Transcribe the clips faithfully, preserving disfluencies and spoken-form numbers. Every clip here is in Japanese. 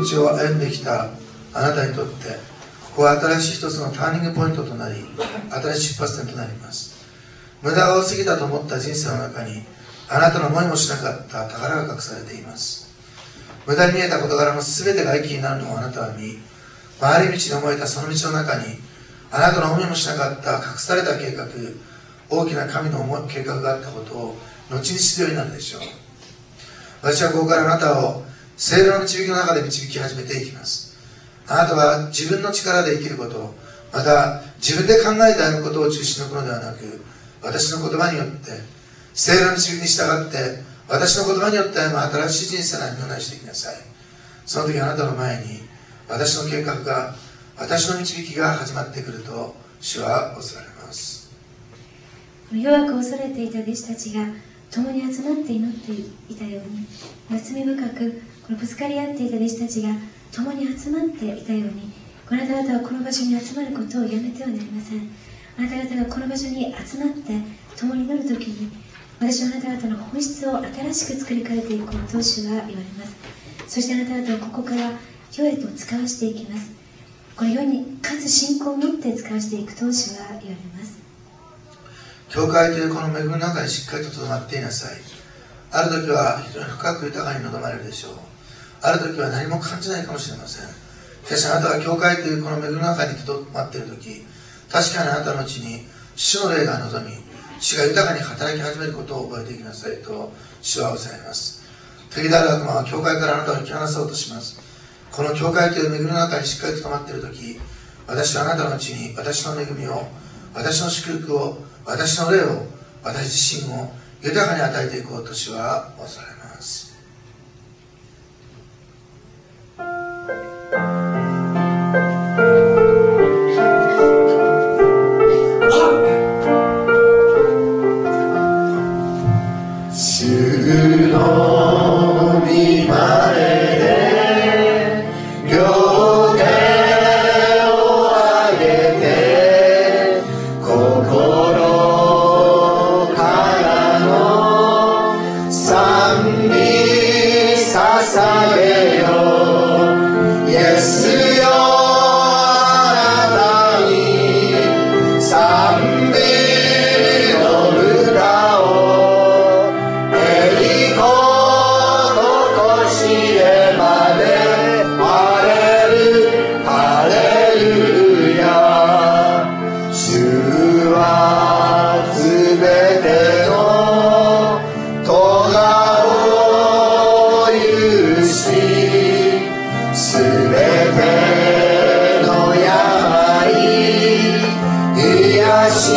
道を歩んできたあなたにとって、ここは新しい一つのターニングポイントとなり、新しい出発点となります。無駄が多すぎたと思った人生の中に、あなたの思いもしなかった宝が隠されています。無駄に見えた事柄の全てが益になるのをあなたは見、回り道に思えたその道の中に、あなたの思いもしなかった隠された計画、大きな神の計画があったことを後に知るようになるでしょう。私はここからあなたを聖霊の導きの中で導き始めていきます。あなたは自分の力で生きること、また自分で考えて歩むことを中心に置くのではなく、私の言葉によって聖霊の導きに従って私の言葉によって歩む新しい人生の歩みをなしていきなさい。その時あなたの前に私の計画が、私の導きが始まってくると主は恐れます。 弱く恐れていた弟子たちが共に集まって祈っていたように、罪深くこのぶつかり合っていた弟子たちが共に集まっていたように、あなた方はこの場所に集まることをやめてはなりません。あなた方がこの場所に集まって共に祈るときに、私はあなた方の本質を新しく作り変えていこうと主は言われます。そしてあなた方をここから世へと使わしていきます。この世にかつ信仰を持って使わしていくと主は言われます。 教会というこの恵みの中にしっかりと留まっていなさい。ある時は非常に深く豊かに望まれるでしょう。ある時は何も感じないかもしれません。しかしあなたは教会というこの恵みの中に留まっている時、確かにあなたのうちに主の霊が望み、主が豊かに働き始めることを覚えていきなさいと主はおっしゃいます。敵である悪魔は教会からあなたを引き離そうとします。この教会という恵みの中にしっかりと留まっている時、私はあなたのうちに私の恵みを、私の祝福を、私の霊を、私自身を豊かに与えていこうと主は恐れます。主の御前で両手を上げて、心からの賛美捧げよ。イエスよ、あなたに賛美の歌を、エリコとこしえまで、ハレルハレルヤ。主はすべての咎を許し、すべての病癒し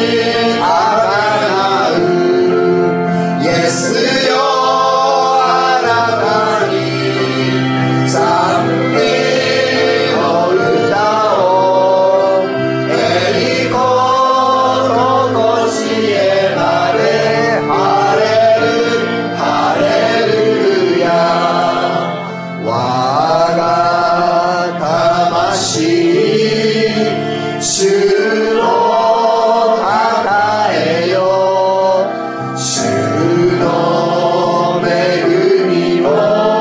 あがなう。イエスよ、あなたに賛美の歌を、エリコとこしえまで、ハレルハレルヤ。我が魂主をたたえよ。主の恵みを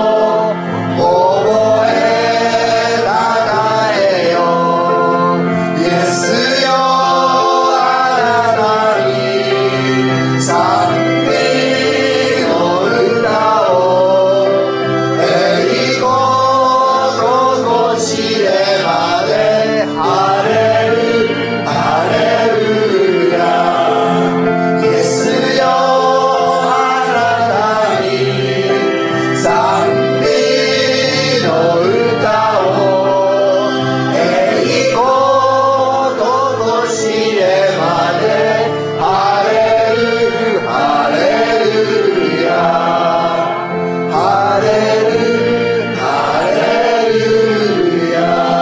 覚えたたえよ。イエスよ、あなたに賛美の歌を、エリコとこしえまで、ハレルハレルヤ。イエスよ、あなたに賛美の歌を、エリコとこしえまで、ハレルハレルヤ。ハレルハレルヤ。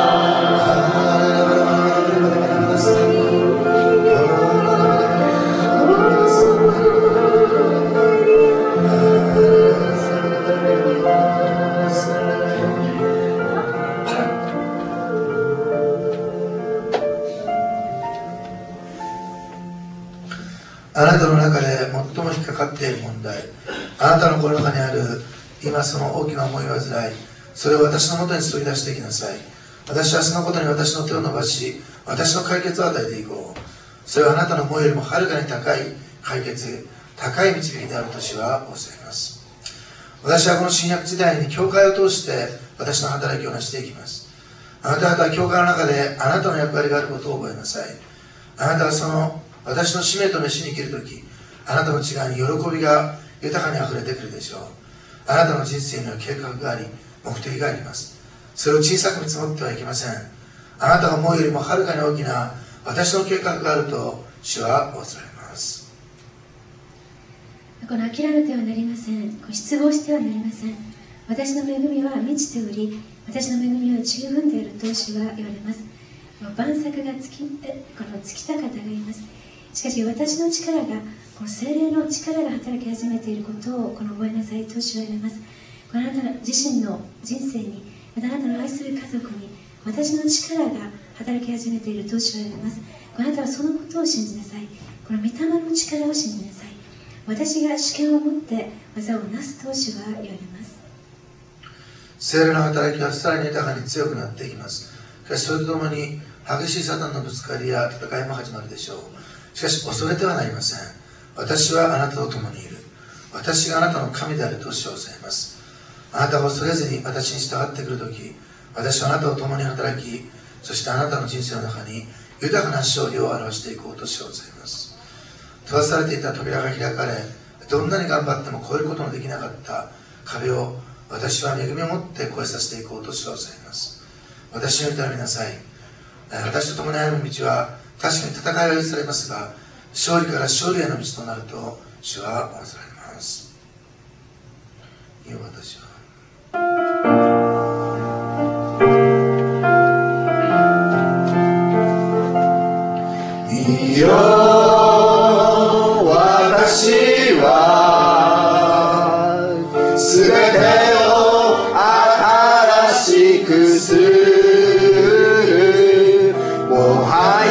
あなたの中で最も引っかかっている問題、あなたの心の中にある今その大きな思い煩い、 それを私のもとに注ぎ出していきなさい。私はそのことに私の手を伸ばし、私の解決を与えていこう。それはあなたの思いよりもはるかに高い解決、高い導きであると主はおっしゃいます。私はこの新約時代に教会を通して私の働きを成していきます。あなた方は教会の中であなたの役割があることを覚えなさい。あなたはその私の使命と召しに生きるとき、あなたの内側に喜びが豊かにあふれてくるでしょう。あなたの人生には計画があり、目的があります。それを小さく見積もってはいけません。あなたが思うよりもはるかに大きな私の計画があると主はおっしゃいます。 この諦めてはなりません。失望してはなりません。私の恵みは満ちており、私の恵みは十分であると主は言われます。万策が尽き、この尽きた方がいます。しかし私の力が、この聖霊の力が働き始めていることをこの覚えなさいと主は言われます。あなた自身の人生に、またあなたの愛する家族に、私の力が働き始めていると主は言われます。あなたはそのことを信じなさい。この御霊の力を信じなさい。私が主権を持って技をなすと主は言われます。 聖霊の働きはさらに豊かに強くなっていきます。しかしそれとともに激しいサタンのぶつかりや戦いも始まるでしょう。しかし恐れてはなりません。私はあなたと共にいる。私があなたの神であると主はおっしゃいます。あなたが恐れずに私に従ってくるとき、私はあなたと共に働き、そしてあなたの人生の中に豊かな勝利を表していこうと主はおっしゃいます。閉ざされていた扉が開かれ、どんなに頑張っても越えることのできなかった壁を私は恵みを持って越えさせていこうと主はおっしゃいます。私に頼みなさい。私と共に歩む道は確かに戦いは許されますが、勝利から勝利への道となると主はおっしゃいます。いいよ私はいいよ私はすべてを新しくする。もは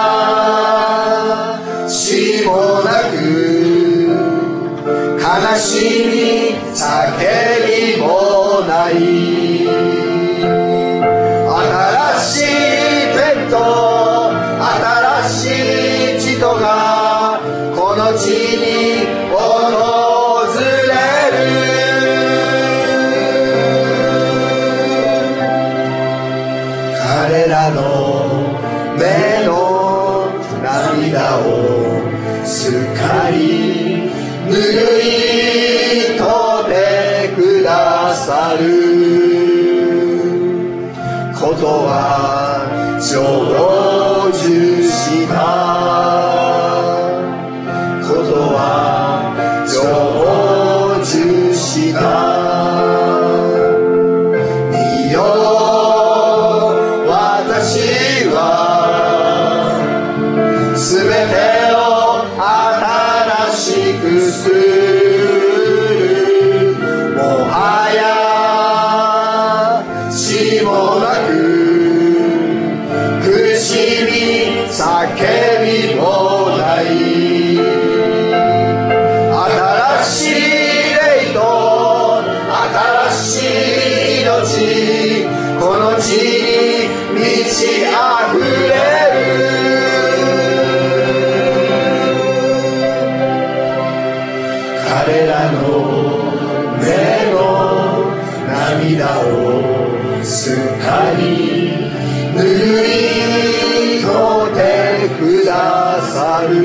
や死もなく悲しみ叫びもない。新しい天と新しい地とがこの地に訪れる。彼らの目の涙をすっかり拭い取ってくださることは成就したことは成就した。いいよ私はすべてを新しくする。もはや死もなく苦しみ叫びもない。新しい霊と新しい命、この地に満ち溢れる。彼らの目の涙をすっかり拭い取ってくださる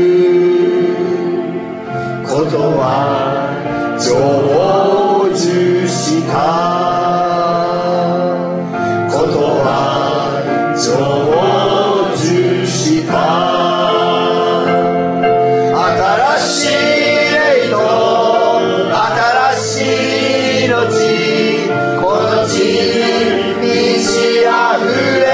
ことは成就したことは成就した。新しい霊と新しい命、この地に満ち溢れ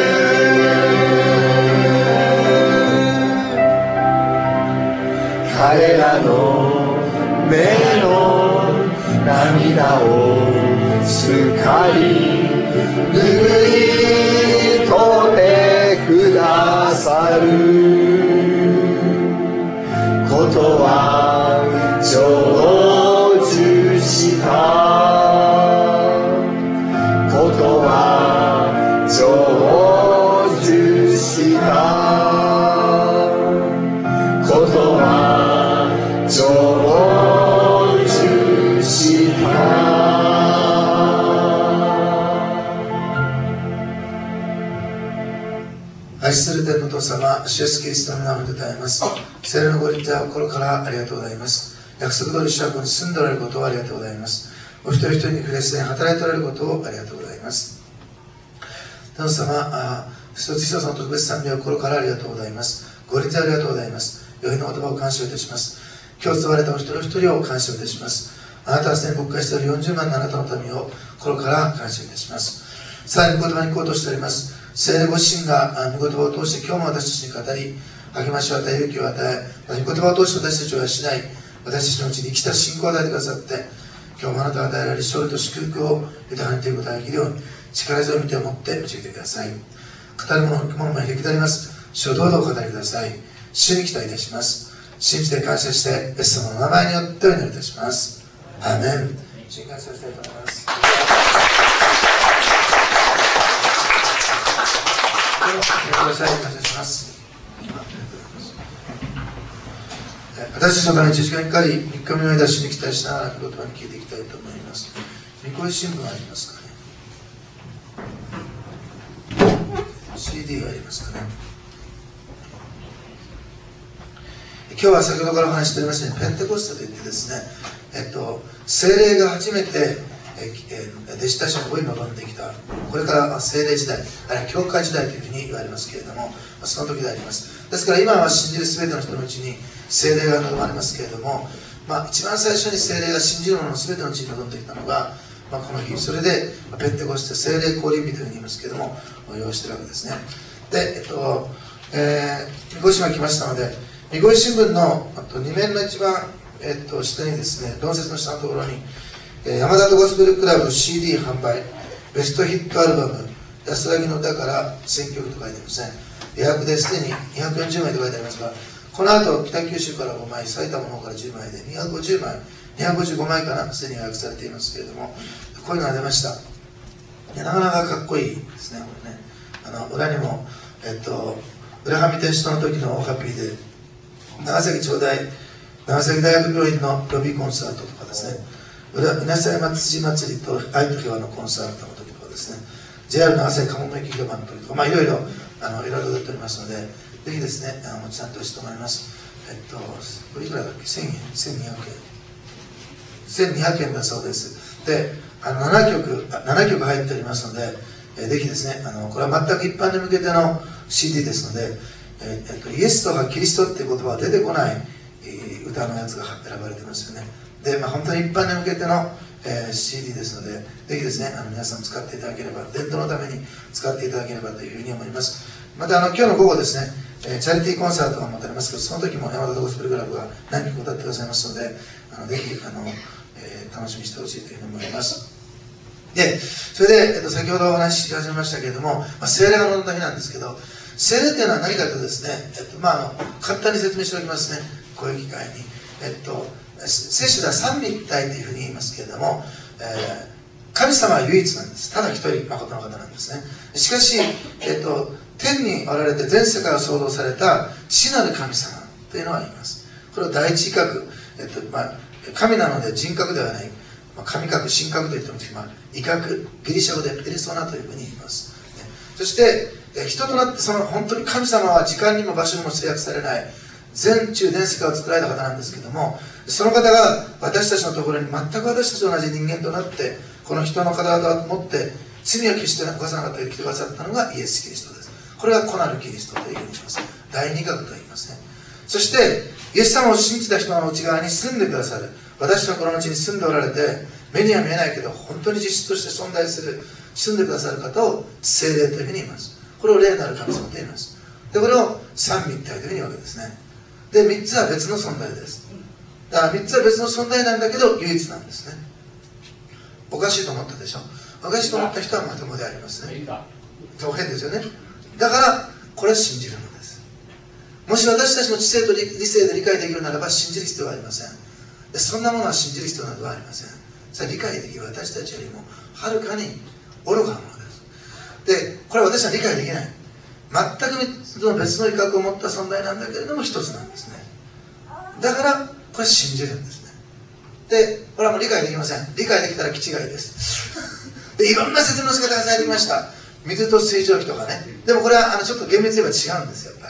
彼らの目の涙をすっかり拭い取ってくださることは成就した主イエスキリストの名前で歌います。聖霊のご臨在を心からありがとうございます。約束通り主はここに住んでおられることをありがとうございます。お一人一人に触れすでに働いておられることをありがとうございます。天様、あ一つ一つの特別賛美を心からありがとうございます。ご臨在ありがとうございます。良いの言葉を感謝いたします。今日使われたお一人一人を感謝いたします。あなたはすでに牧会しているよんじゅうまんのあなたの民を心から感謝いたします。さらに御言葉に行こうとしております。聖霊ご自身が御言葉を通して今日も私たちに語り、励ましを与え、勇気を与え、御言葉を通して私たちを養い、私たちのうちに生きた信仰を与えてくださって、今日もあなたが与えられる勝利と祝福を豊かにということができるように、力強い見てを持って導いてください。語る者のものも響き立ります。主をどうぞお語りください。主に期待いたします。信じて感謝して、イエス様の名前によってお祈りいたします。アーメン。主に感謝したいと思います。感謝します。私たちのためにいちじかんにかかり、みっかめの間、主に期待しながら言葉に聞いていきたいと思います。御声新聞ありますかね。シーディー がありますかね。今日は先ほどからお話しておりましたように、ペンテコステといってですね、えっと、聖霊が初めてええ弟子たちの声に臨んできた、これから聖霊時代、あるいは教会時代というふうに言われますけれども、その時であります。ですから今は信じる全ての人のうちに聖霊が望まれますけれども、まあ、一番最初に聖霊が信じる者の全てのうちに臨んできたのが、まあ、この日、それでペンテコステ、聖霊降臨日というふうに言いますけれども、用意しているわけですね。で、えっと、えー、御声が来ましたので、御声新聞のあとに面の一番、えっと、下にですね、論説の下のところに、山田ゴスペルクラブ シーディー 販売ベストヒットアルバム安らぎの歌から選曲と書いてありますね。予約ですでににひゃくよんじゅうまいと書いてありますが、この後北九州からごまい、埼玉の方からじゅうまいでにひゃくごじゅうまい、にひゃくごじゅうごまいかな、すでに予約されていますけれども、こういうのが出ました。なかなかかっこいいですね。これね、あの裏にも、えっと、浦上テストの時のオハピーで長崎長大長崎大学病院のロビーコンサートとかですね、稲佐山辻祭りと愛と平和のコンサートの時とかですね、 ジェイアール 長崎かもめ駅広場の時とか、まあいろいろあのいろいろ出ておりますので、ぜひですね、あの持ちなんてほしいと思います。えっと、これいくらだっけ、せんえん、せんにひゃくえん、せんにひゃくえんだそうです。で、あのななきょく、ななきょく入っておりますので、えぜひですね、あのこれは全く一般に向けての シーディー ですので、えっと、イエスとかキリストっていう言葉は出てこない、えー、歌のやつが選ばれてますよね。で、まあ、本当に一般に向けての、えー、シーディー ですので、ぜひですね、あの皆さん使っていただければ、伝統のために使っていただければというふうに思います。またあの今日の午後ですね、えー、チャリティーコンサートが持たれますけど、その時も山田ゴスペルクラブが何曲歌ってくださいますので、あのぜひあの、えー、楽しみにしてほしいというふうに思います。で、それで、えっと、先ほどお話しし始めましたけれども、まあ、聖霊が望んだ日なんですけど、聖霊というのは何かというとですね、えっとまあ、あの簡単に説明しておきますね、こういう機会に。えっと、聖書では三位一体というふうに言いますけれども、えー、神様は唯一なんです。ただ一人、誠の方なんですね。しかし、えっと、天におられて全世界を創造された父なる神様というのは言います。これを第一位格、えっとまあ、神なので人格ではない、まあ、神格、神格と言ってもいいですけど、まあ、異格、ギリシャ語でペリソナというふうに言います。ね、そして、人となってその本当に神様は時間にも場所にも制約されない全中全世界を作られた方なんですけども、その方が私たちのところに全く私たちと同じ人間となって、この人の体を持って罪を決して犯さなかったと来てくださったのがイエス・キリストです。これが子なるキリストというふうにします。第二格と言いますね。そしてイエス様を信じた人の内側に住んでくださる、私のこのうちに住んでおられて、目には見えないけど本当に実質として存在する、住んでくださる方を聖霊というふうに言います。これを霊なる神様と言います。で、これを三位一体というふうに言うわけですね。で、三つは別の存在です。だから三つは別の存在なんだけど唯一なんですね。おかしいと思ったでしょ。おかしいと思った人はまともでありますね。そう変ですよね。だからこれは信じるのです。もし私たちの知性と理性で理解できるならば信じる必要はありません。で、そんなものは信じる必要などはありません。それは理解できる私たちよりもはるかに愚かなものです。で、これは私は理解できない。全く別の威嚇を持った存在なんだけれども一つなんですね。だからこれ信じるんですね。で、これはもう理解できません。理解できたら気違いですで、いろんな説明の仕方がされてきました。水と水蒸気とかね。でもこれはあのちょっと厳密に言えば違うんですよ。やっぱり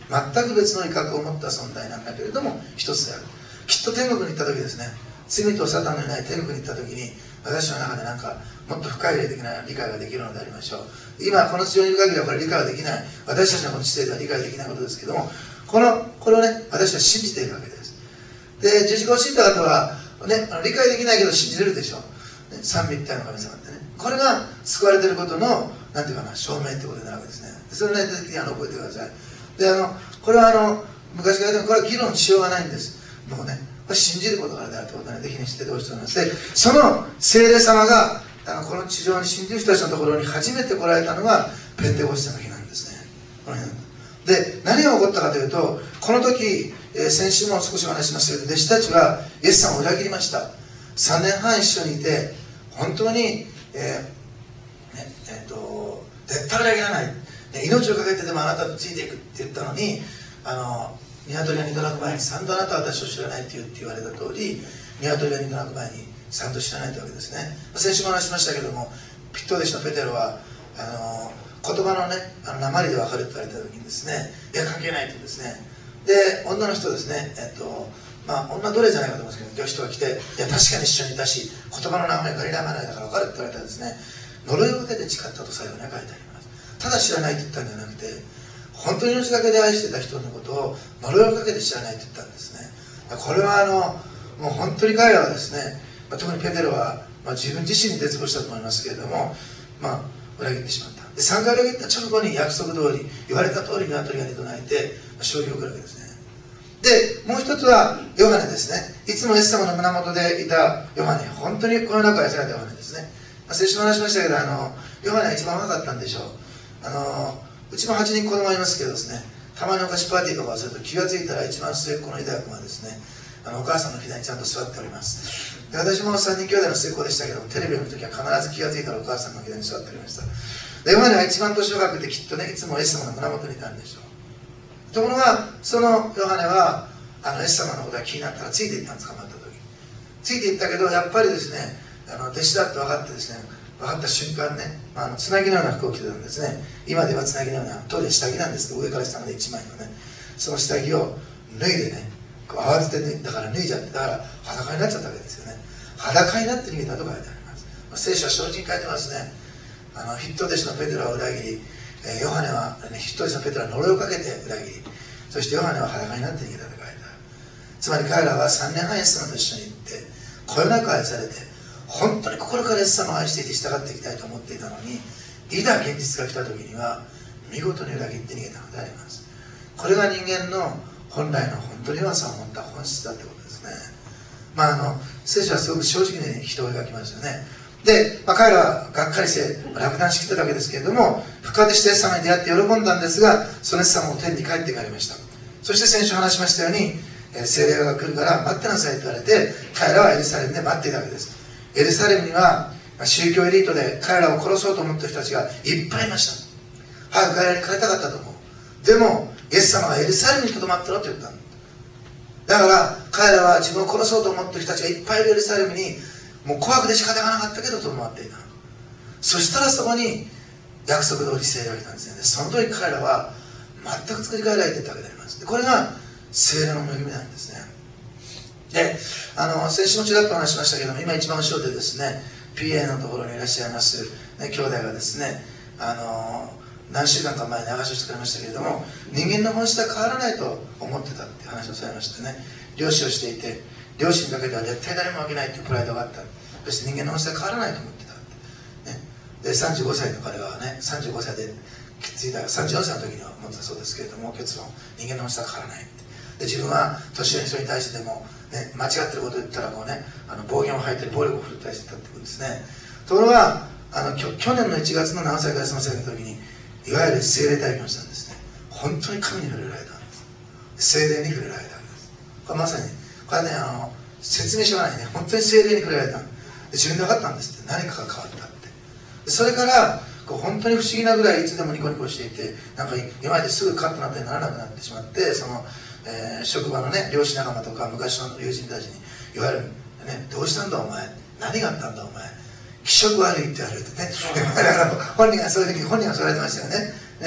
全く別の威嚇を持った存在なんだけれども一つである。きっと天国に行った時ですね、罪とサタンのいない天国に行った時に、私の中でなんかもっと深い霊的な理解ができるのでありましょう。今この地上にいる限りはこれ理解はできない、私たちのこの知性では理解できないことですけども、このこれをね、私は信じているわけです。で、十字架を信じた方は、ね、理解できないけど信じれるでしょう、ね、三位一体の神様ってね、これが救われていることのなんていうかな、証明ってことになるわけですね。それをね、的にあの覚えてください。で、あのこれはあの昔から言ってもこれは議論しようがないんです。もうね、これ信じることからであるということをね、ぜひに知っててほしいと思います。で、その聖霊様があのこの地上に信じる人たちのところに初めて来られたのがペンテコステの日なんですね。この日なんで、何が起こったかというと、この時、えー、先週も少しお話ししましたけど、弟子たちはイエス様を裏切りました。さんねんはん一緒にいて、本当に、えーねえー、と絶対裏切らない、命をかけてでもあなたとついていくって言ったのに、あの鶏が煮と鳴く前に三度あなたは私を知らないって言って言われた通り、鶏が煮と鳴く前に三度知らないというわけですね。先週も話しましたけども、ピット弟子のペテロはあの言葉のね、あの訛りで分かるって言われた時にですね、いや関係ないってですね、で女の人ですね、えっとまあ女奴隷じゃないかと思うんですけど、人が来て、いや確かに一緒にいたし、言葉の名前ガリラマナイだから分かるって言われたらですね、呪いをかけて誓ったと最後に書いてあります。ただ知らないって言ったんじゃなくて、本当に命がけで愛してた人のことを呪いをかけて知らないって言ったんですね。これはあのもう本当に彼らはですね、まあ、特にペテロは、まあ、自分自身に絶望したと思いますけれども、まあ裏切ってしまった。でさんかい裏切った直後に約束通り、言われた通り鶏が煮と鳴いて勝利を受けるわけですね。でもう一つはヨハネですね。いつもイエス様の胸元でいたヨハネ、本当にこの中愛されたヨハネですね。まあ、先週も話しましたけど、あのヨハネは一番若かったんでしょう。あのうちもはちにん子供がいますけどですね、たまにお菓子パーティーとかをすると気がついたら一番末っ子の秀也君はですね、あのお母さんの左にちゃんと座っております。で私もさんにん兄弟の末っ子でしたけども、テレビを見るときは必ず気がついたらお母さんの左に座っておりました。でヨハネは一番年若くてきっとね、いつもイエス様の胸元にいたんでしょう。ところがそのヨハネはあのイエス様のことが気になったらついていったんです。捕まった時ついていったけど、やっぱりですね、あの弟子だって分かってですね、分かった瞬間ね、まあ、あのつなぎのような服を着てたんですね。今ではつなぎのような、当時は下着なんですけど、上から下までいちまいのね、その下着を脱いでね、慌てて脱いだから脱いじゃって、だから裸になっちゃったわけですよね。裸になって逃げたと書いてあります。まあ、聖書は正直に書いてますね。あの筆頭弟子のペテロは裏切り、えー、ヨハネは、ね、筆頭弟子のペテロは呪いをかけて裏切り、そしてヨハネは裸になって逃げたと書いてある。つまり彼らはさんねんはんイエス様と一緒に行って、こよなく愛されて、本当に心からイエス様を愛していて従っていきたいと思っていたのに、いざ現実が来た時には見事に裏切って逃げたのであります。これが人間の本来の本当に弱さを持った本質だってことですね。まああの聖書はすごく正直に人を描きますよね。で、まあ、彼らはがっかりして落胆してきたわけですけれども、深手してイエス様に出会って喜んだんですが、そのイエス様も天に帰っていかれました。そして先週話しましたように、聖霊が来るから待ってなさいと言われて、彼らはエルサレムで待っていたわけです。エルサレムには宗教エリートで彼らを殺そうと思った人たちがいっぱいいました。早く彼らに帰りたかったと思う。でもイエス様がエルサレムにとどまってろと言ったんだ。だから彼らは自分を殺そうと思ってる人たちがいっぱいいるエルサレムにもう怖くて仕方がなかったけどとどまっていた。そしたらそこに約束通り聖霊が来たんですね。でその時彼らは全く作り変えられていたわけであります。でこれが聖霊の恵みなんですね。で、あの先週もちらっと話しましたけども、今一番後ろでですね ピーエー のところにいらっしゃいます、ね、兄弟がですね、あの何週間か前に流しをしてくれましたけれども、人間の本質は変わらないと思ってたっていう話をされましてね、漁師をしていて、漁師にかけては絶対誰も負けないというプライドがあった。そして人間の本質は変わらないと思ってたって、ね、でさんじゅうごさいの彼はね、さんじゅうごさいで気づいたさんじゅうよんさいの時には思ってたそうですけれども、結論人間の本質は変わらないって。で自分は年上の人に対してでも、ね、間違ってることを言ったらこう、ね、あの暴言を吐いて暴力を振るったりしてたってことですね。ところがあのきょ去年のいちがつの何歳か休ませる時にいわゆる聖霊体験をしたんですね。本当に神に触れられたんです。聖霊に触れられたんです。これまさにこれはね、あの説明しようがないね、本当に聖霊に触れられた。で自分で分かったんですって、何かが変わったって。でそれからこう本当に不思議なぐらいいつでもニコニコしていて、なんか今まですぐカッとなってならなくなってしまって、そのえー、職場のね、漁師仲間とか昔の友人たちにいわゆる、ね、どうしたんだお前、何があったんだお前、気色悪いって言われてねだから本人がそういう時に本人がそう言われてましたよね。ね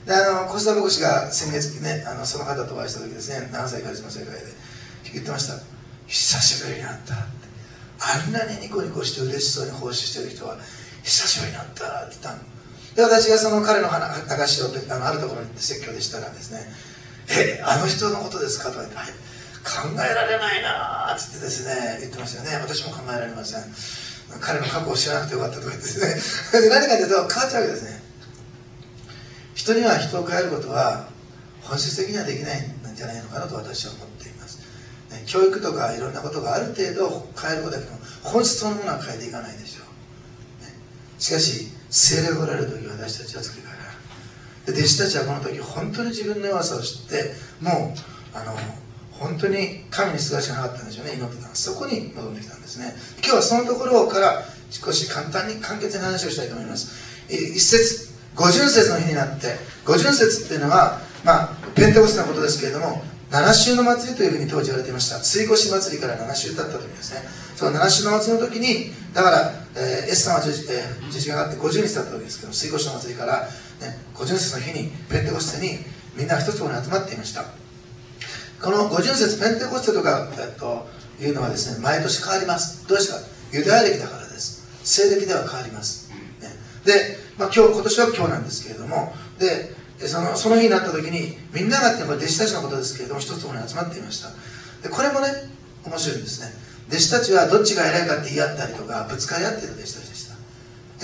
であのコスタ牧師が先月ね、あのその方とお会いした時ですね、ななさいカリスマ世界で言ってました。久しぶりに会ったって、あんなにニコニコして嬉しそうに奉仕してる人は久しぶりに会ったって言ったので、私がその彼の証をあのあるところに説教でしたらですね、えあの人のことですかとか言って、はい、考えられないなーって言ってですね言ってましたよね。私も考えられません。彼の過去を知らなくてよかったとか言ってですねで何かというと変わっちゃうわけですね。人には人を変えることは本質的にはできないんじゃないのかなと私は思っています、ね、教育とかいろんなことがある程度変えることだけど本質そのものは変えていかないでしょう、ね、しかし聖霊がおられる時私たちは作り変えられる。で弟子たちはこの時本当に自分の弱さを知ってもうあの本当に神にすがるしかなかったんでしょうね。祈ってた。そこに戻ってきたんですね。今日はそのところから少し簡単に簡潔に話をしたいと思います。一節五巡節の日になって、五巡節っていうのは、まあ、ペンテコステのことですけれども、七週の祭りというふうに当時言われていました。追越祭りから七週経った時ですね。その七週の祭りの時に、だから、えー、エスさんは十字架があってごじゅうにち経った時ですけど、追越の祭りから、ね、五巡節の日にペンテコステにみんな一つのところに集まっていました。この五巡節、ペンテコステとか、えっと、いうのはですね、毎年変わります。どうしてか、ユダヤ歴だからです。西暦では変わります。ね、で、まあ、今日今年は今日なんですけれども、でそのその日になった時にみんながってこれ弟子たちのことですけれども一つのところに集まっていました。でこれもね面白いんですね。弟子たちはどっちが偉いかって言い合ったりとかぶつかり合っている弟子たちでした。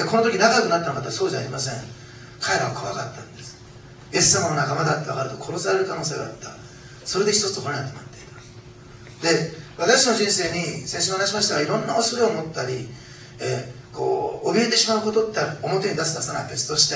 でこの時仲良くなったのかとそうじゃありません。彼らは怖かったんです。イエス様の仲間だって分かると殺される可能性があった。それで一つのところに集まっている。で私の人生に先週も話しましたがいろんな恐れを持ったり、えーこう怯えてしまうことって表に出す出さないは別として、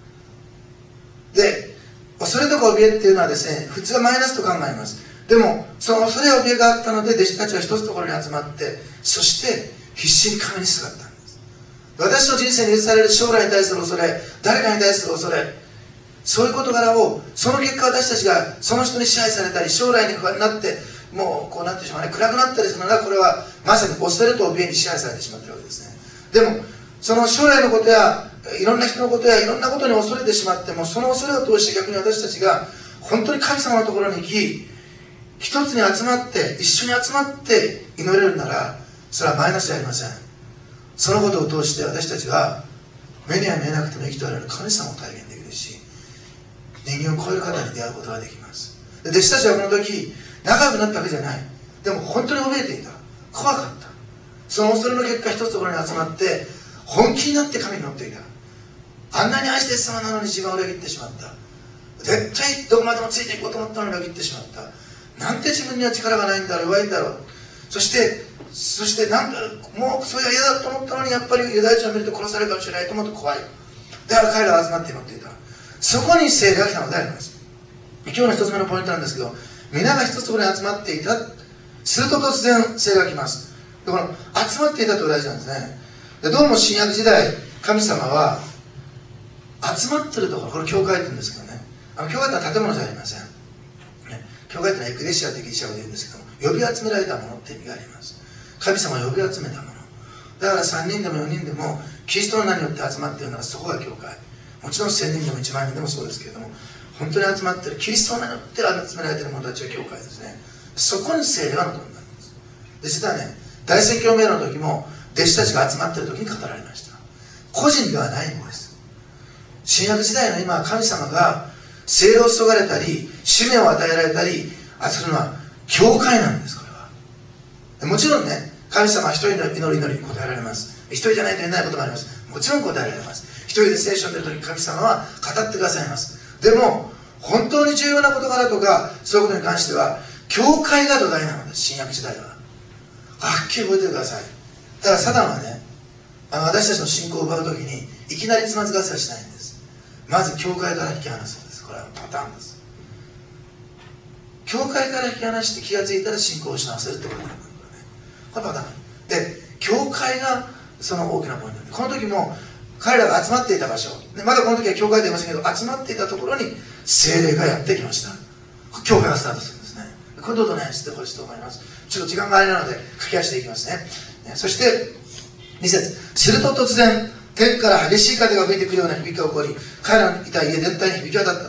で恐れとか怯えっていうのはですね普通はマイナスと考えます。でもその恐れ怯えがあったので弟子たちは一つのところに集まって、そして必死に神にすがったんです。私の人生に許される将来に対する恐れ、誰かに対する恐れ、そういう事柄をその結果私たちがその人に支配されたり将来に不安になってもうこうなってしまうね、暗くなったりするのがこれはまさに恐れと怯えに支配されてしまっているわけですね。でもその将来のことやいろんな人のことやいろんなことに恐れてしまっても、その恐れを通して逆に私たちが本当に神様のところに行き一つに集まって一緒に集まって祈れるならそれはマイナスじゃありません。そのことを通して私たちは目には見えなくても生きておられる神様を体現できるし、人間を超える方に出会うことができます。で弟子たちはこの時仲良くなったわけじゃない。でも本当に怯えていた。怖かった。その恐れの結果一つのところに集まって本気になって神に乗っていた。あんなに愛して様なのに自分を裏切ってしまった。絶対どこまでもついていこうと思ったのに裏切ってしまった。なんて自分には力がないんだろう、弱いんだろう。そしてそしてなんだもうそれが嫌だと思ったのにやっぱりユダヤ人を見ると殺されるかもしれないと思うと怖い。だから彼らが集まって祈っていた。そこに聖霊が来たのであります。今日の一つ目のポイントなんですけど、皆が一つのところに集まっていた。すると突然聖霊が来ます。でこの集まっていたと大事なんですね。でどうも新約時代神様は集まってるところ、これ教会って言うんですけどね、あの教会ってのは建物じゃありません、ね、教会ってのはエクレシアってギリシャ語で言うんですけども、呼び集められたものって意味があります。神様が呼び集めたものだからさんにんでもよにんでもキリストの名によって集まっているならそこが教会。もちろんせんにんでもいちまんにんでもそうですけれども、本当に集まっているキリストの名によって集められている者たちは教会ですね。そこに聖霊が望んだんです。で実はね、大宣教名の時も弟子たちが集まっている時に語られました。個人ではないんです。新約時代の今神様が聖霊を注がれたり使命を与えられたりするのは教会なんです。これはもちろんね、神様は一人の祈る祈りに応えられます。一人じゃないと言えないこともあります。もちろん答えられます。一人で聖書を見るとき神様は語ってくださいます。でも本当に重要な事柄とかそういうことに関しては教会が土台なのです。新約時代ははっきり覚えてください。だからサタンはね、あの私たちの信仰を奪うときにいきなりつまずかせはしないんです。まず教会から引き離すんです。これはパターンです。教会から引き離して気がついたら信仰を失わせるってことなんだ、ね、これパターンで、教会がその大きなポイントで、この時も彼らが集まっていた場所で、まだこの時は教会で言いましたけど集まっていたところに聖霊がやってきました。教会がスタートするんですね。これどうぞねしてほしいと思います。ちょっと時間があれなので駆け足でいきますね。そしてに節、すると突然天から激しい風が吹いてくるような響きが起こり、彼らのいた家全体に響き渡ったと。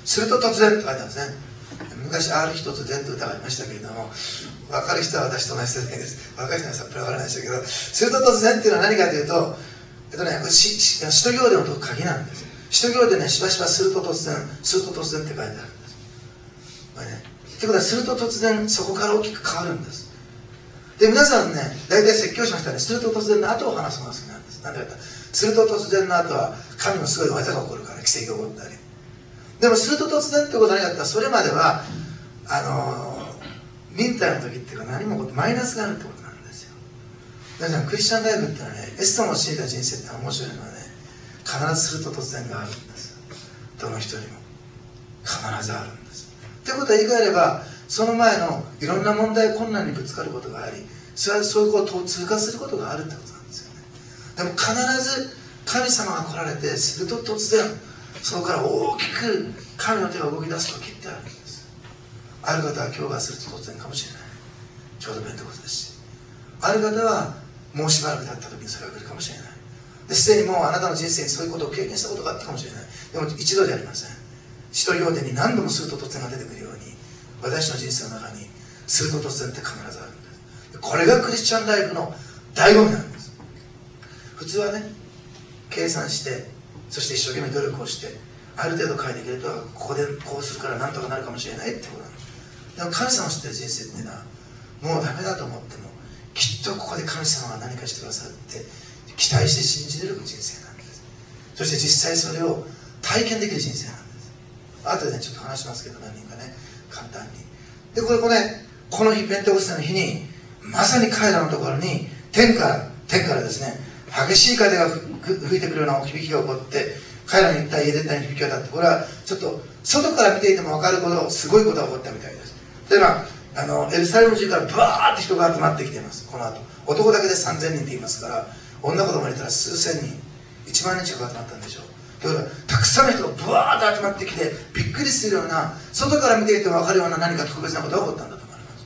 すると突然って書いてあるんですね。昔ある日突然という歌がありましたけれども、分かる人は私と同じ世代です。分かる人はさっぱり分からないでしょうけど、すると突然っていうのは何かというと、えっとね、しし使徒行伝の鍵なんです。使徒行伝ね、しばしばすると突然、すると突然って書いてあるんです。これね、ということは、すると突然、そこから大きく変わるんです。で、皆さんね、大体説教師の人はね、すると突然の後を話すのが好きなんです。なんでかって、すると突然の後は、神のすごい技が起こるから、奇跡が起こったり。でも、すると突然ってことは何かって、それまでは、あのー、忍耐の時っていうか、何もマイナスがあるってことなんですよ。皆さん、クリスチャンライフってのはね、エストの信じた人生ってのは面白いのはね、必ずすると突然があるんです。どの人にも。必ずあるんです。ということは言い換えれば、その前のいろんな問題困難にぶつかることがあり、それはそういうことを通過することがあるってことなんですよね。でも必ず神様が来られて、すると突然そこから大きく神の手が動き出す時ってあるんです。ある方は今日がすると突然かもしれない。ちょうど弁ってことですし、ある方はもうしばらく経った時にそれが来るかもしれない。ですでにもうあなたの人生にそういうことを経験したことがあったかもしれない。でも一度じゃありません。使徒行伝に何度もすると突然が出てくるように、私の人生の中にすると突然って必ずあるんです。これがクリスチャンライフの醍醐味なんです。普通はね、計算して、そして一生懸命努力をして、ある程度書いていけると、ここでこうするからなんとかなるかもしれないってことなんです。でも神様を知ってる人生っていうのは、もうダメだと思っても、きっとここで神様が何かしてくださって期待して信じれる人生なんです。そして実際それを体験できる人生なんです。後でねちょっと話しますけど、何人かね簡単に。でこれこれ、ね、この日ペンテコステの日にまさに彼らのところに天から天からですね、激しい風が吹いてくるような響きが起こって、彼らに言った家出たに響きが立って、これはちょっと外から見ていても分かるほどすごいことが起こったみたいです。というのはあのエルサレム中からブワーって人が集まってきています。この後男だけでさんぜんにんって言いますから、女子供入れたら数千人、いちまんにん近く集まったんでしょう。ということはたくさんの人がブワーッと集まってきて、びっくりするような、外から見ていても分かるような何か特別なことが起こったんだと思います、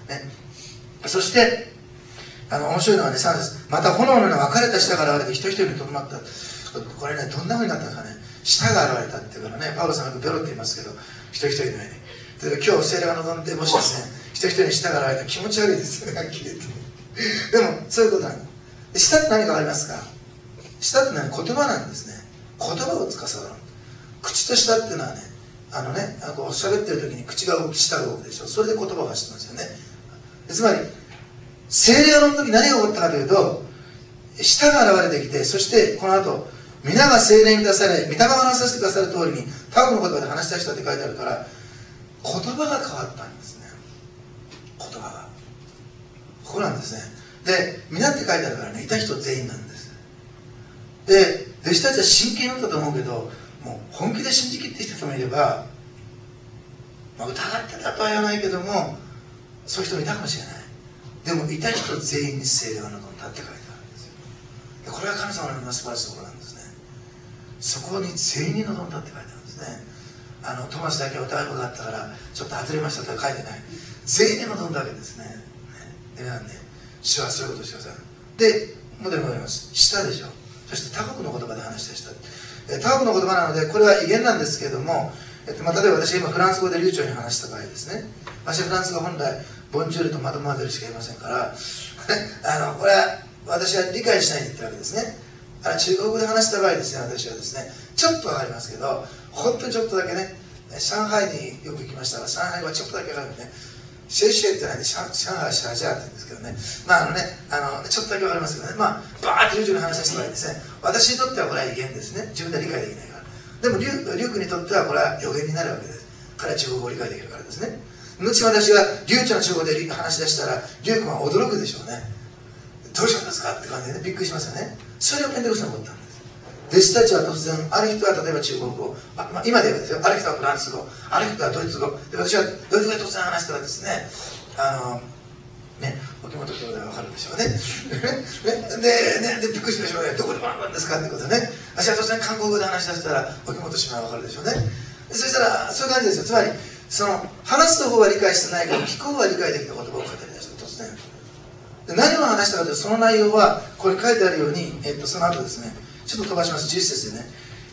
ね、そしてあの面白いのはね、さんです。また炎のような分かれた舌が現れて人一人にとどまった。これね、どんな風になったんですかね。舌が現れたっていうからね、パウロさんがベロって言いますけど、人一人のように。今日聖霊が望んで、もしですね、人一人に舌が現れたら気持ち悪いですよね、はっきり言って。でもそういうことなんです。舌って何かありますか。舌って何か言葉なんですね。言葉を司る。口と舌っていうのはね、あのね、あのこう喋ってる時に口が動き、舌が動くでしょ。それで言葉を発してますよね。つまり聖霊が飲む時何が起こったかというと、舌が現れてきて、そしてこの後皆が聖霊に出され、御霊がなさせてくださる通りに他国の言葉で話した人って書いてあるから、言葉が変わったんですね。言葉がここなんですね。で、皆って書いてあるからね、いた人全員なんです。で、弟子たちは真剣だったと思うけど、もう本気で信じきってきた人もいれば、まあ、疑ってたとは言わないけども、そういう人もいたかもしれない。でもいた人全員に聖霊が臨んだって書いてあるんですよ。でこれは神様の素晴らしいところなんですね。そこに全員に臨んだって書いてあるんですね。あのトマスだけ疑い深かったからちょっと外れましたとは書いてない。全員に臨んだわけですね。でなんで主はそういうことをしてください。で戻り戻ります。舌でしょ。そして他国の言葉で話した人、他国の言葉なのでこれは威厳なんですけれども、えっとまあ、例えば私が今フランス語で流暢に話した場合ですね、私はフランス語本来ボンジュールとマドモアゼルしか言いませんからあのこれは私は理解しないで言ってるわけですね。あの中国語で話した場合ですね、私はですねちょっとわかりますけど、本当にちょっとだけね、上海によく行きましたが、上海はちょっとだけわかるね。シェイシェイってないで上海シャージャーって言うんですけどね、まああのね、あのちょっとだけわかりますけどね、まあバーって流暢に話した場合ですね、私にとってはこれは威厳ですね。自分では理解できないから。でもリュリュウクにとってはこれは予言になるわけです。彼は中国語を理解できるからですね。後私が流暢な中国語で話し出したら、リュウクは驚くでしょうね。どうしたんですかって感じでね、びっくりしますよね。それをペンテコステに起こったんです。弟子たちは突然、ある人は例えば中国語、あまあ、今ではですよ、ある人はフランス語、ある人はドイツ語、で私はドイツ語で突然話したらですね、あのね、沖本兄弟は分かるでしょうね。で, ねでびっくりしましょうね。どこで学んだんですかってことでね。私は突然韓国語で話し出したら沖本姉妹は分かるでしょうね。そしたらそういう感じですよ。つまりその話す方は理解してないけど聞く方は理解できた言葉を語り出した突然。で何を話したかというと、その内容はこれ書いてあるように、えっと、その後ですね、ちょっと飛ばします。じゅっ節でね、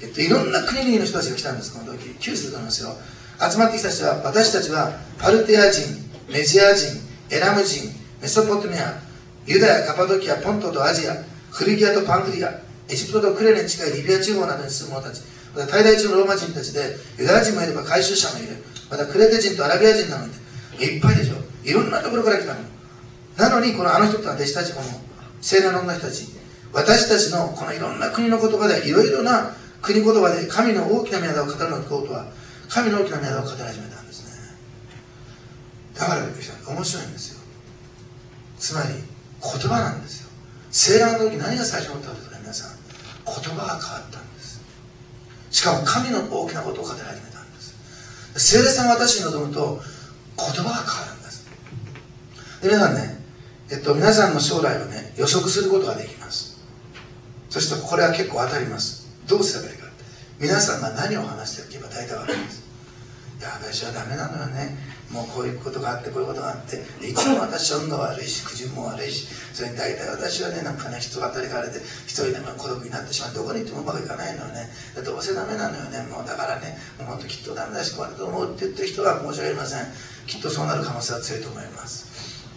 えっと、いろんな国々の人たちが来たんです。この時きゅう節でなんですよ。集まってきた人は、私たちはパルテア人、メジア人、エラム人、メソポタミア、ユダヤ、カパドキア、ポントとアジア、フリギアとパンフリア、エジプトとクレネに近いリビア地方などに住む者たち、また滞在中のローマ人たちで、ユダヤ人もいれば回収者もいる、またクレテ人とアラビア人なのにいっぱいでしょ。いろんなところから来たの。なのにこのあの人と弟子たち、この聖なる女の人たち、私たちのこのいろんな国の言葉で、いろいろな国言葉で神の大きな宮を語るのことは、神の大きな宮を語り始めたんですね。だからびっくりした。面白いんですよ。つまり言葉なんですよ。聖覧の時何が最初に起きたかというと、皆さん、言葉が変わったんです。しかも神の大きなことを語り始めたんです。聖霊さんが私に臨むと言葉が変わるんです。で皆さんね、えっと、皆さんの将来をね、予測することができます。そしてこれは結構当たります。どうすればいいか。皆さんが何を話していけば大体わかるんです。いや、私はダメなのよね。もうこういうことがあって、こういうことがあって、いつも私は運が悪いし、苦渋も悪いし、それに大体私はね、なんかね、人当たりがあれで、一人でも孤独になってしまって、どこに行ってもうまくいかないのよね。どうせダメなのよね。もうだからね、もう本当きっとダメだし、こうだと思うって言ってる人は申し訳ありません。きっとそうなる可能性は強いと思います。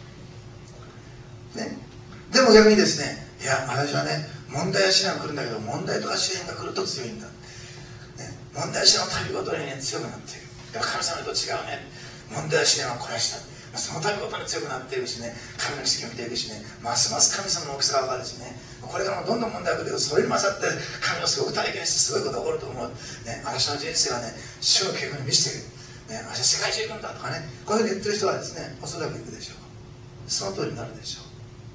ね。でも逆にですね、いや、私はね、問題や試練が来るんだけど、問題とか試練が来ると強いんだ。ね、問題や試練の度ごとにね、強くなっている。でも神様と違うね。問題や試練をこなした。その度ごとに強くなっているしね、神の奇跡を見ていくしね、ますます神様の大きさが分かるしね、これからもどんどん問題が来るけど、それに勝って神をすごく体験してすごいことが起こると思う。ね、私の人生はね、主を傾向に見せている。ね、私は世界中行くんだとかね、こういうふうに言ってる人はですね、おそらく行くでしょう。その通りになるでしょう。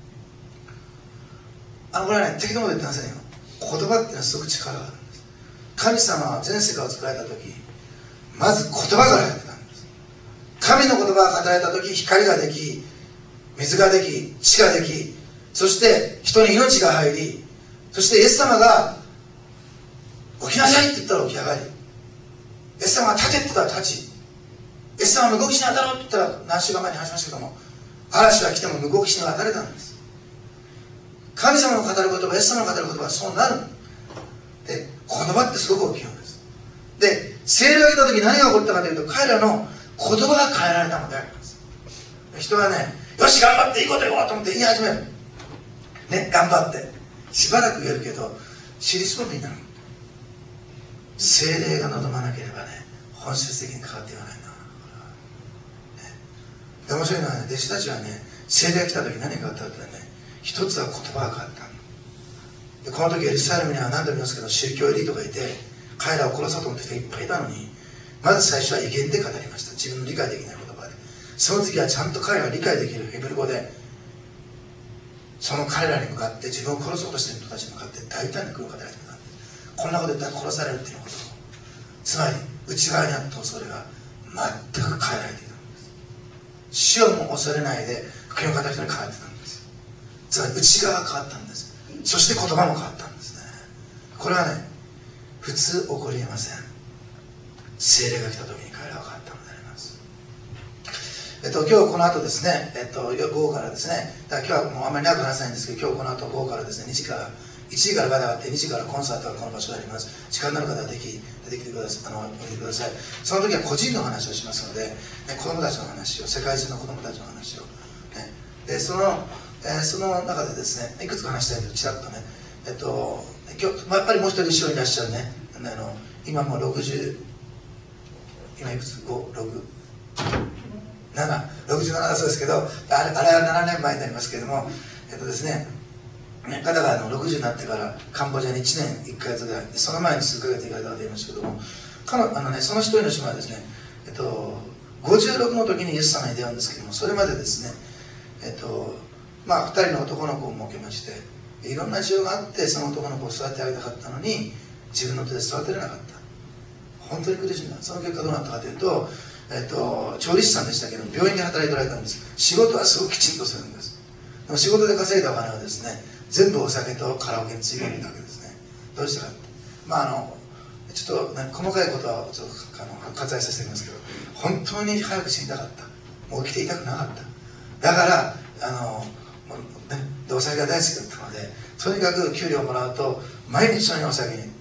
あの、これはね、適当なこと言ってませんよ。言葉っていうのはすごく力があるんです。神様は全世界を作られた時、まず言葉から入ってたんです。神の言葉が語られた時、光ができ、水ができ、地ができ、そして人に命が入り、そしてイエス様が起きなさいって言ったら起き上がり、イエス様が立てって言ったら立ち、イエス様が無動きしに当たろうって言ったら、何週間前に話しましたけども、嵐が来ても無動きしに当たれたんです。神様の語る言葉、イエス様の語る言葉はそうなる。で、言葉ってすごく大きいのです。で、聖霊が来た時何が起こったかというと、彼らの言葉が変えられたのであります。人はね、よし頑張っていいこと言おうと思って言い始める。ね、頑張って。しばらく言えるけど、尻すぼみになる。聖霊が望まなければね、本質的に変わっていかないんだ。ね、で面白いのはね、弟子たちはね、聖霊が来た時何が変わったかというとね、一つは言葉が変わった。でこの時エルサレムには何度も言いますけど、宗教エリートがいて、彼らを殺そうと思って人がいっぱいいたのに、まず最初は威厳で語りました。自分の理解できない言葉で。その次はちゃんと彼らが理解できるヘブル語で、その彼らに向かって、自分を殺そうとしている人たちに向かって大胆に苦労を語り始めたんです。こんなこと言ったら殺されるっていうこと。つまり内側にあった恐れが全く変えられていたんです。死をも恐れないで福音を語る人に変わってたんです。つまり内側が変わったんです。そして言葉も変わったんですね。これはね、普通起こりえません。聖霊が来た時に彼らは変わったのであります。えっと、今日この後ですね、えっと、午後からですね、だから今日はもうあんまり長く話せないんですけど、今日この後午後からですね、にじからいちじからガタがあって、にじからコンサートがこの場所であります。時間のある方はぜひ出てきてください。あの、おいでください。その時は個人の話をしますので、ね、子供たちの話を、世界中の子供たちの話を、ね、でその、えー、その中でですね、いくつか話したいとちらっとね、えっと、今日、まあ、やっぱりもう一人後ろにいらっしゃるね、あの今もうろくじゅう、今いくつ ?ご、ろく、なな、ろくじゅうななだそうですけど、あれ、あれはななねんまえになりますけれども、えっとですね、方があのろくじゅうになってからカンボジアにいちねんいっかげつぐらい、その前に数ヶ月行かれた方がいましたけども、彼あの、ね、その一人の姉妹はですね、えっと、ごじゅうろくの時にイエス様に出会うんですけども、それまでですね、えっと、まあふたりの男の子を設けまして、いろんな事情があってその男の子を育ててあげたかったのに、自分の手で育てれなかった。本当に苦しんだ。その結果どうなったかというと、えっと、調理師さんでしたけど、病院で働いておられたんです。仕事はすごくきちんとするんです。でも仕事で稼いだお金はですね、全部お酒とカラオケについているわけですね。どうしたかって。まああの、ちょっと、ね、細かいことはちょっとあの割愛させていきますけど、本当に早く死にたかった。もう起きていたくなかった。だから、あの、もうね、でお酒が大好きだったので、とにかく給料をもらうと、毎日のようにお酒に、ね、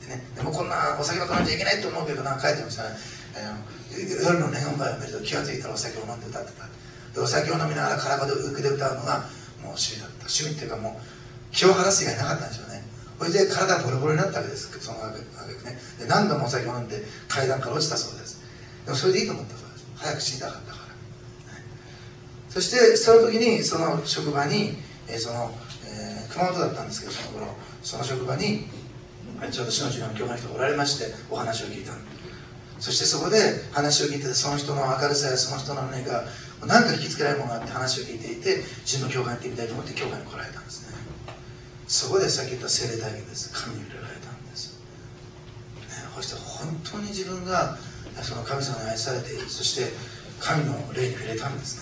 ね、でもこんなお酒を飲んじゃいけないと思うけどな、書いてましたね。あの夜のネオンバーを見ると気が付いたらお酒を飲んで歌ってた。でお酒を飲みながらカラオケで歌うのがもう趣味だった。趣味っていうかもう気を剥がす以外なかったんでしょうね。それで体がボロボロになったわけです、そのわけね。で何度もお酒を飲んで階段から落ちたそうです。でもそれでいいと思ったそうです。早く死にたかったから、ね、そしてその時にその職場に、えーそのえー、熊本だったんですけど、その頃その職場にちょうど死の授業の教会の人がおられまして、お話を聞いた。そしてそこで話を聞いてて、その人の明るさやその人の何か何か引きつけられるものがあって話を聞いていて、自分の教会に行ってみたいと思って教会に来られたんですね。そこでさっき言った聖霊体験です。神に触れられたんです、ね、そして本当に自分がその神様に愛されている、そして神の霊に触れたんですね。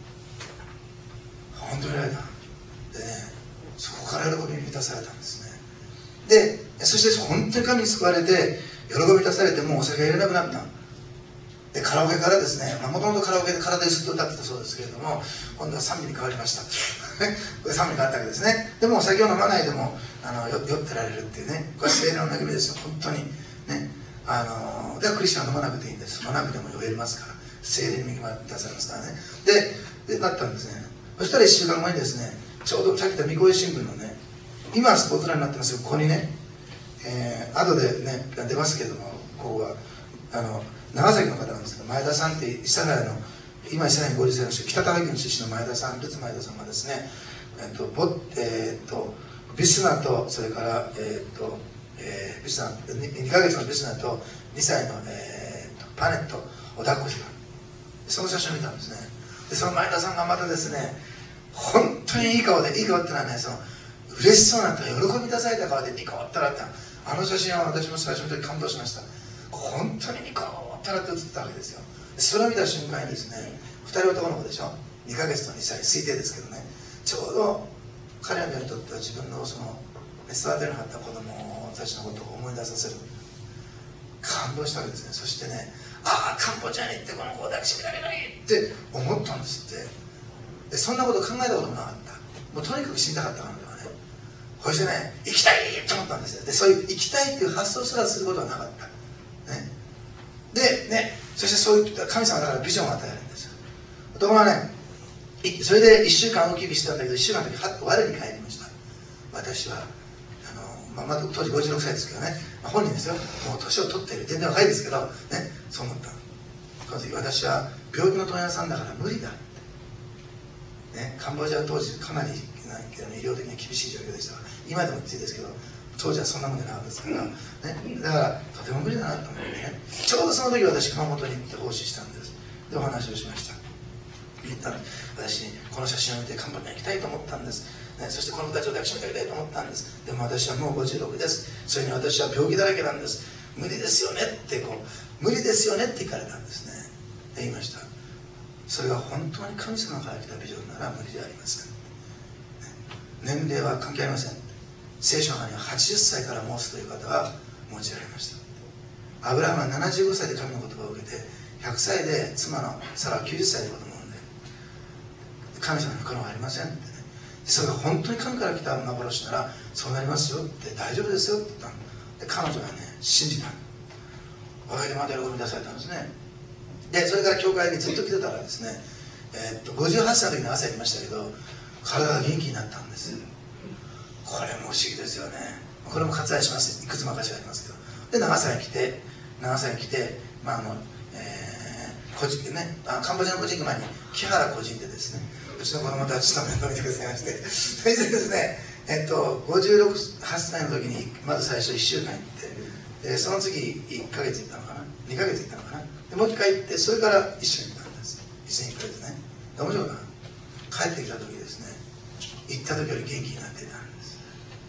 本当に触れられたでね、そこから喜びに満たされたんですね。でそして本当に神に救われて喜び満たされて、もうお酒が入れなくなった。でカラオケからですね、もともとカラオケで体でずっと歌ってたそうですけれども、今度は賛美に変わりましたこれ賛美に変わったわけですね。でもお酒を飲まないでもあの酔ってられるっていうね、これは聖霊の恵みですよ、本当にね。あのではクリスチャンは飲まなくていいんです。飲まなくても酔えますから、聖霊に恵まれ出されますからね。ででなったんですね。そしたらいっしゅうかんまえにですね、ちょうどさっき言った御声新聞のね、今はスポーツラインになってますよ、ここにね、えー、後でね出ますけれども、ここはあの長崎の方なんですけど、前田さんって伊勢ヶ谷の今伊勢ヶ谷にごじゅっさいの人、北高木の出身の前田さん、ルツ前田さんがですね、えーとボえー、とビスナとそれから、えーとえー、ビスナ 2, にかげつのビスナとにさいの、えー、とパネットを抱っこしてた。その写真を見たんですね。でその前田さんがまたですね、本当にいい顔で、いい顔ってのはね、その嬉しそうな喜び出された顔でニコッと笑った。あの写真は私も最初の時感動しました。本当にニコッと笑って写ったわけですよ。それを見た瞬間にですね、ふたり男の子でしょ、にかげつとにさい、推定ですけどね、ちょうど彼らにとっては自分のその育てなかった子供たちのことを思い出させる、感動したわけですね。そしてね、ああカンボジアに行ってこの子を抱きしめられないって思ったんですって。でそんなこと考えたこともなかった。もうとにかく死にたかった彼女はね。そしてね、生きたいと思ったんですよ。でそういう生きたいっていう発想すらすることはなかった、ね、でね、そしてそういった神様だからビジョンを与えるんですよ。ところがね、それでいっしゅうかんウキウキしてたんだけど、いっしゅうかんの時はっと我に返りました。私はあの、まあ、まだ当時ごじゅうろくさいですけどね、まあ、本人ですよ、もう年を取っている、全然若いですけどね、そう思った。この時私は病気の問屋さんだから無理だ、ね、カンボジアは当時かなり医療的に厳しい状況でしたから、今でもきついですけど当時はそんなもんじゃなかったですから、ね、だからとても無理だなと思ってね、ちょうどその時私熊本に行って奉仕したんです。でお話をしました。言ったら私にこの写真を見てカンボジアに行きたいと思ったんです、ね、そしてこの子たちを抱きしめてあげたいと思ったんです。でも私はもうごじゅうろくです。それに私は病気だらけなんです。無理ですよねってこう無理ですよねって聞かれたんですね。で言いました。それが本当に神様から来たビジョンなら無理じゃありません。年齢は関係ありません。聖書の中にははちじゅっさいから申すという方は用いられました。アブラハムはななじゅうごさいで神の言葉を受けて、ひゃくさいで妻のサラはきゅうじゅっさいで子供を産んで、神様に不可能はありませんってね。それが本当に神から来た幻ならそうなりますよって、大丈夫ですよって言ったので、彼女はね信じた。おかげでまた喜び出されたんですね。でそれから教会にずっと来てたらですね、えー、っとごじゅうはっさいの時に朝行きましたけど、体が元気になったんです。これも不思議ですよね。これも割愛します。いくつも証がありますけど。で長崎に来て長崎に来て、まああのえー、個人でね、あカンボジアの個人前に木原個人でですね、うちの子供たちと面倒見てくださいまして、それでですね、えっとごじゅうろく、はっさいの時にまず最初いっしゅうかん行って、でその次いっかげつ行ったのかな、にかげつ行ったのかな、でもう一回行って、それから一緒に行ったんです。一緒に行くんですね。で面白いな、帰ってきた時ですね、行った時より元気になっていたんです。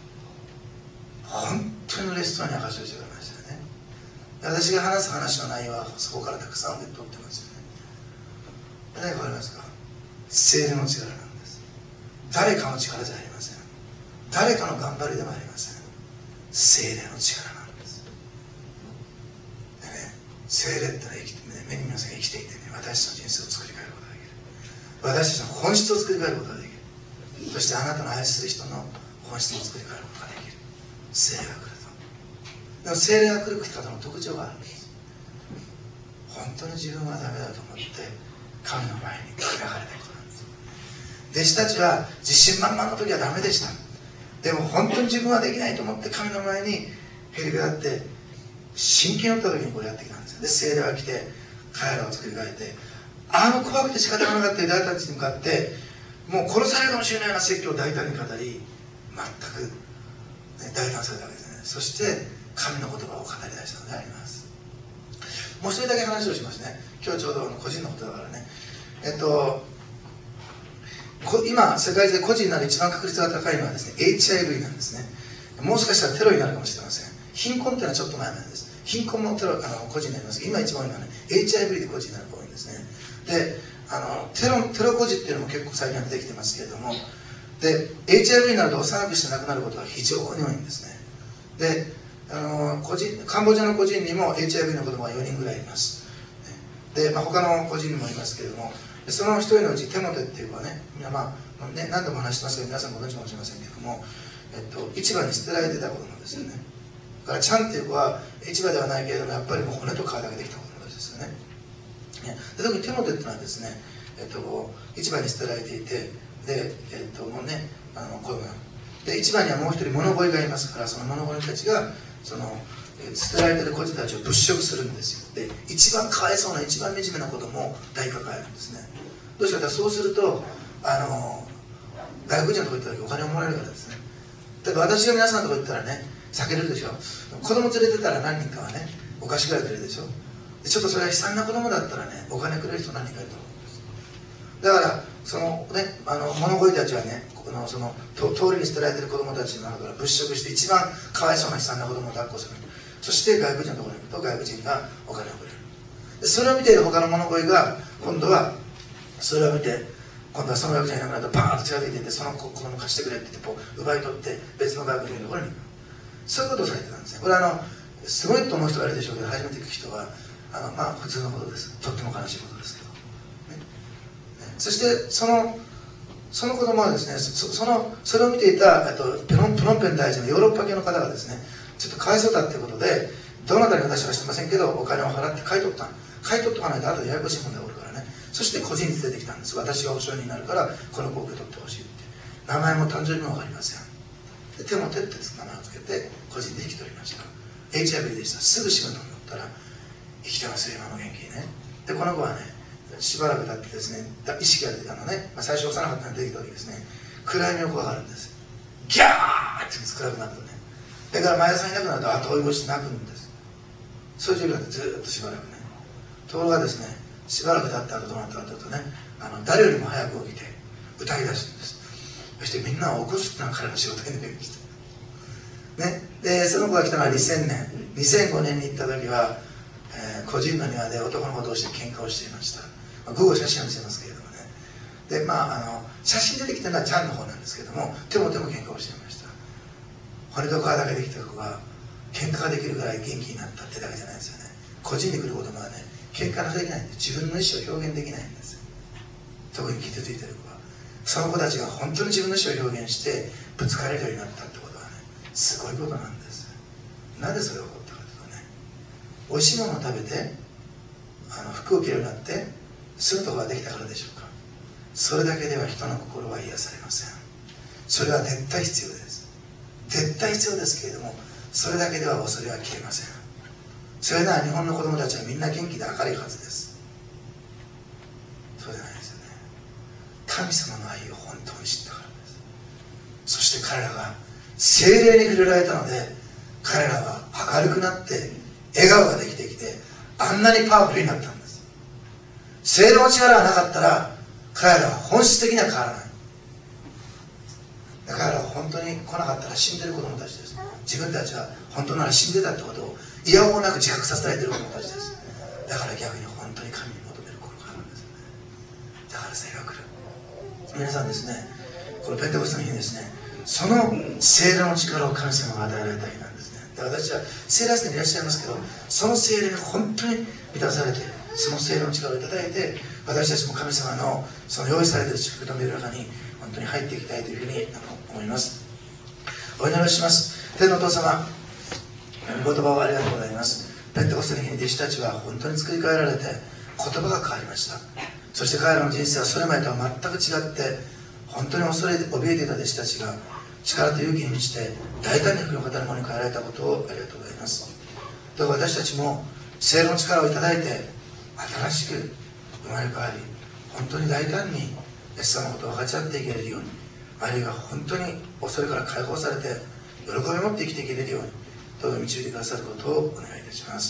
本当にレストランに証しをしてくれましたよね。私が話す話の内容はそこからたくさんで取ってますよね。何か分かりますか？聖霊の力なんです。誰かの力じゃありません。誰かの頑張りでもありません。聖霊の力なんです。でね、聖霊ってのは生きて、ね、目に皆さんが生きていてね、私たちの人生を作り変えることができる。私たちの本質を作り変えることができる。そしてあなたの愛する人の本質を作り変えることができる。聖霊が来ると。 でも聖霊が来る方の特徴があるんです。本当に自分はダメだと思って神の前に開かれた人なんです。弟子たちは自信満々の時はダメでした。でも本当に自分はできないと思って神の前にへり下って真剣を負った時にこれやってきたんですよ。で聖霊が来て彼らを作り変えて、あの怖くて仕方がなかったユダヤたちに向かってもう殺されるかもしれないような説教を大胆に語り、全く、ね、大胆されたわけですね。そして神の言葉を語り出したのであります。もう一人だけ話をしますね。今日ちょうど個人のことだからね。えっと今世界中で個人になる一番確率が高いのはですね エイチアイブイ なんですね。もしかしたらテロになるかもしれません。貧困というのはちょっと前なんです。貧困もテロあの個人になります。今一番多いのはね エイチアイブイ で個人になるのが多いんですね。であのテロテロ孤児っていうのも結構最近は出てきてますけれども、で エイチアイブイ になると幼くして亡くなることが非常に多いんですね。であの個人カンボジアの個人にも エイチアイブイ の子供がよにんぐらいいます。で、まあ、他の個人にもいますけれども、その一人のうちテモテっていう子はね、まあね、何度も話してますけど皆さんご存知かもしれませんけども、えっと、市場に捨てられてた子供ですよね。だからチャンっていう子は市場ではないけれどもやっぱりもう骨と皮だけできた子供ですよね。で特にテモテっていうのはですね、えっと、市場に捨てられていて、で、えっと、もうねあの子供で市場にはもう一人物乞いがいますから、その物乞いたちがその捨てられてる孤児たちを物色するんですよ。で一番かわいそうな一番惨めな子供を抱い抱えるんですね。どうしてかというとそうするとあの外国人のとこ行った時お金をもらえるからですね。だから私が皆さんのとこ行ったらね避けれるでしょ。子供連れてたら何人かはねお菓子くらいくれるでしょ。でちょっとそれが悲惨な子供だったらねお金くれる人何人かいると思うんです。だからそのねあの物乞いたちはねこのその通りに捨てられてる子供たちの中から物色して一番かわいそうな悲惨な子供を抱っこする。そして外国人のところに行くと外国人がお金をくれる。でそれを見ている他の物乞いが今度はそれを見て今度はその外国人がいなくなるとバーンと近づいていってその子供貸してくれって言ってこう奪い取って別の外国人のところに行く。そういうことをされてたんですね。これはあのすごいと思う人がいるでしょうけど初めて行く人はあのまあ普通のことです。とっても悲しいことですけど、ねね、そしてそのその子供はですね そ, そのそれを見ていたとプノンプノンペン大臣のヨーロッパ系の方がですねちょっとかわいそうだっていうことでどなたに私は知りませんけどお金を払って買い取った買い取っておかないと後でややこしい問題が起こるからね。そして個人に出てきたんです。私が保証人になるからこの子を受け取ってほしいって名前も誕生日も分かりません。でテモテって名前を付けて個人で引き取りました。 エイチアイブイ でした。すぐ仕事に乗ったら生きてますよ今も元気にね。でこの子はねしばらく経ってですね意識が出たのね、まあ、最初幼かったので出てきた時ですね暗闇を怖がるんです。ギャーって暗くなるとねだから毎朝いなくなると後追い越して泣くんです。そういう状況でずっとしばらくね。ところがですねしばらく経った後どうなったかというとねあの誰よりも早く起きて歌い出すんです。そしてみんなを起こすっていうのが彼の仕事になりました、ね、でその子が来たのはにせんねんにせんごねんに行った時は、えー、個人の庭で男の子同士で喧嘩をしていました、まあ、午後写真を見せますけれどもね。でまああの写真出てきたのはちゃんの方なんですけども手も手も喧嘩をしていました。骨と皮だけできた子が喧嘩ができるぐらい元気になったってだけじゃないですよね。個人に来る子供はね喧嘩ができないんで自分の意思を表現できないんです。特に傷ついてる子はその子たちが本当に自分の意思を表現してぶつかれるようになったってことはねすごいことなんです。なんでそれが起こったかというとねおいしいものを食べてあの服を着るようになって住むところができたからでしょうか。それだけでは人の心は癒されません。それは絶対必要です。絶対必要ですけれどもそれだけでは恐れは消えません。それなら日本の子供たちはみんな元気で明るいはずです。そうじゃないですよね。神様の愛を本当に知ったからです。そして彼らが聖霊に触れられたので彼らは明るくなって笑顔ができてきてあんなにパワフルになったんです。聖霊の力がなかったら彼らは本質的には変わらない。彼らは本当に来なかったら死んでる子供たちです。自分たちは本当なら死んでたってことをいやおうなく自覚させられている子供たちです。だから逆に本当に神に求める心があるんですよね。だから聖霊が来る。皆さんですねこのペンテコステの日にですねその聖霊の力を神様が与えられた日なんですね。で私は聖霊にいらっしゃいますけどその聖霊が本当に満たされてその聖霊の力をいただいて私たちも神様のその用意されている祝福と見る中に本当に入っていきたいというふうに思います。お祈りをします。天のお父様御言葉をありがとうございます。ペンテコステの日に弟子たちは本当に作り変えられて言葉が変わりました。そして彼らの人生はそれまでとは全く違って、本当に恐れて怯えていた弟子たちが力と勇気に満ちて大胆に福音を語るものに変えられたことをありがとうございます。どうか私たちも聖霊の力をいただいて新しく生まれ変わり、本当に大胆にイエス様のことを分かち合っていけれるように、あるいは本当に恐れから解放されて喜びを持って生きていけれるように、どうぞ導いてくださることをお願いいたします。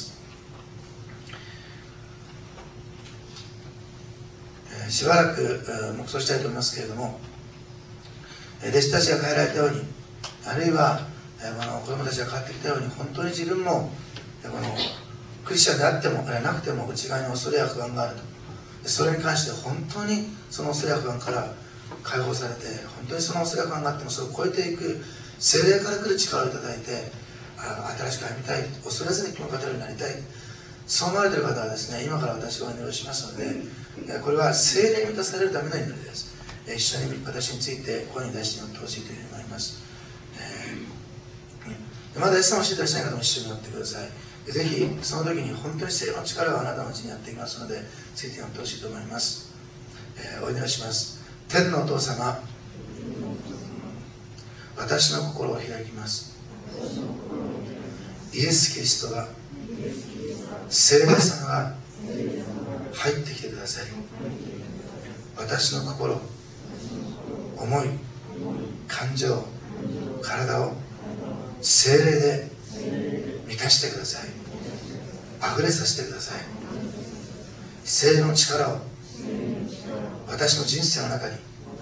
えー、しばらく黙想したいと思いますけれども、弟子たちが変えられたように、あるいはこの子供たちが変わってきたように、本当に自分もこのクリスチャンであってもあれなくても内側に恐れや不安があると、それに関して本当にその恐れや不安から解放されて、本当にその恐れや不安があってもそれを超えていく聖霊から来る力をいただいて、あ新しく歩みたい、恐れずにこの方になりたい、そう思われている方はですね、今から私がお祈りをしますので、これは聖霊に満たされるための祈りです。一緒に私について声に出して祈ってほしいというふうに思います。えー、まだイエス様を知っていらっしゃる方も一緒に祈ってください。ぜひその時に本当に聖霊の力があなたのうちにやっていますので、ついて祈ってほしいと思います。えー、お祈りします。天のお父様、私の心を開きます。イエス・キリストが、聖霊様が入ってきてくださり、私の心、思い、感情、体を聖霊で満たしてください。溢れさせてください。聖霊の力を私の人生の中に、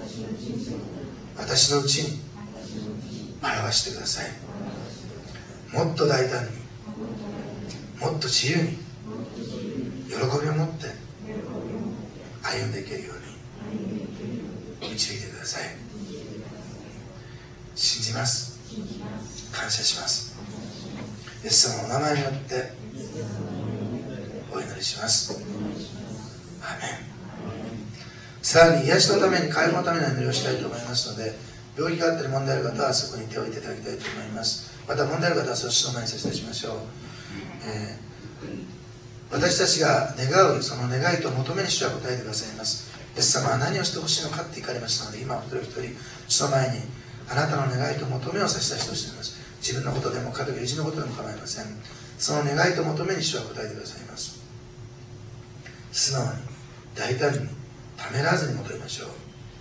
私のうちに表してください。もっと大胆に、もっと自由に、喜びを持って歩んでいけるように導いてください。信じます。感謝します。イエス様のお名前によってお祈りします。アーメン。さらに癒しのために、解放のための祈りをしたいと思いますので、病気があったり問題ある方はそこに手を置いていただきたいと思います。また問題ある方はそっちの前に差し出しましょう。えー、私たちが願うその願いと求めに主は答えてくださいます。イエス様は何をしてほしいのかって言かれましたので、今一人一人主の前にあなたの願いと求めを差し出してほしいと思います。自分のことでも家族友人のことでも構いません。その願いと求めに主は答えてくださいます。素直に大胆にためらわずに求めましょう。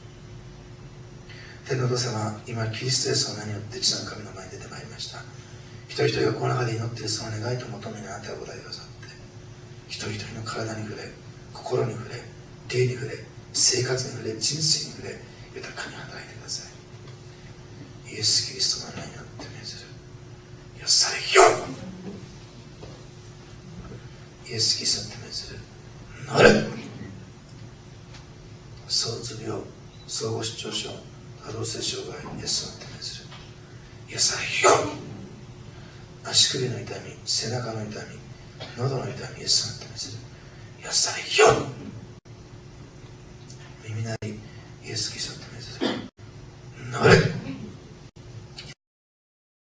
天のお父様、今キリストイエスの名によって父なる神の前に出てまいりました。一人一人がこの中で祈っているその願いと求めにあなたが答えてくださって、一人一人の体に触れ、心に触れ、霊に触れ、生活に触れ、人生に触れ、豊かに働いてください。イエス・キリストの名によって命ずる。よされよ。イエス・キリストに命ずる。なれ。相うつ病、総合失調症、可動性障害、イエスの命ずる。よされよ。足首の痛み、背中の痛み、喉の痛み、イエスの命ずる。よされよ。耳鳴り、イエス・キリスト